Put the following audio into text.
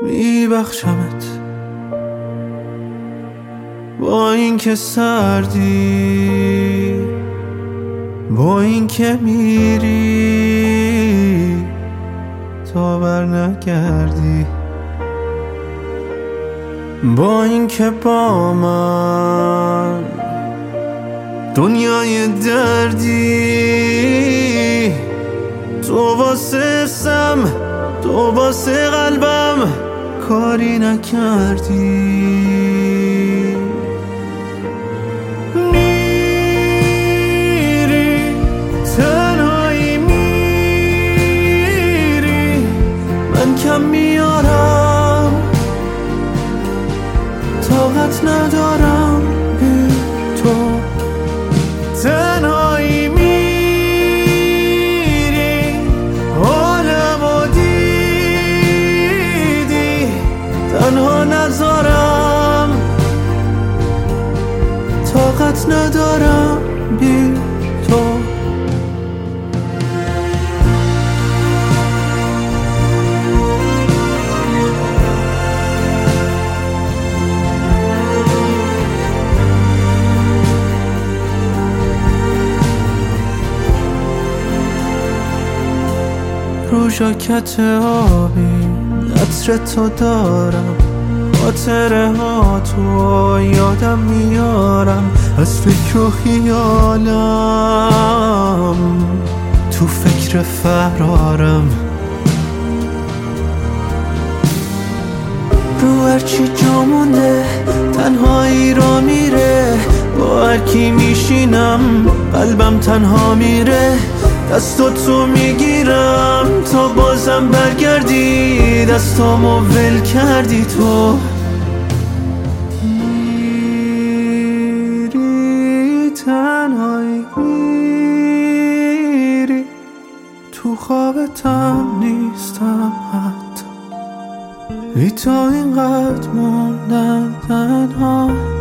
میبخشمت با این که سردی، با این که میری تا بر نگردی، با این که با من دنیای دردی، تو واسه سم، تو واسه قلبم کاری نکردی. میری تنهایی میری، من کم میارم، طاقت ندارم بی تو. تنهایی میری، حالمو دیدی، تنها نذارم، طاقت ندارم بی تو. رو ژاکت آبی عطر تو دارم، خاطره ها تو یادم میارم، از فکر و خیالم تو فکر فرارم. رو هرچی جامونه تنهایی را میره، با هرکی میشینم قلبم تنها میره. دستاتو میگیرم تا بازم برگردی، دستامو ول کردی تو. میری تنهایی میری، تو خوابتم نیستم حتی، بی تو اینقدر موندم تنها.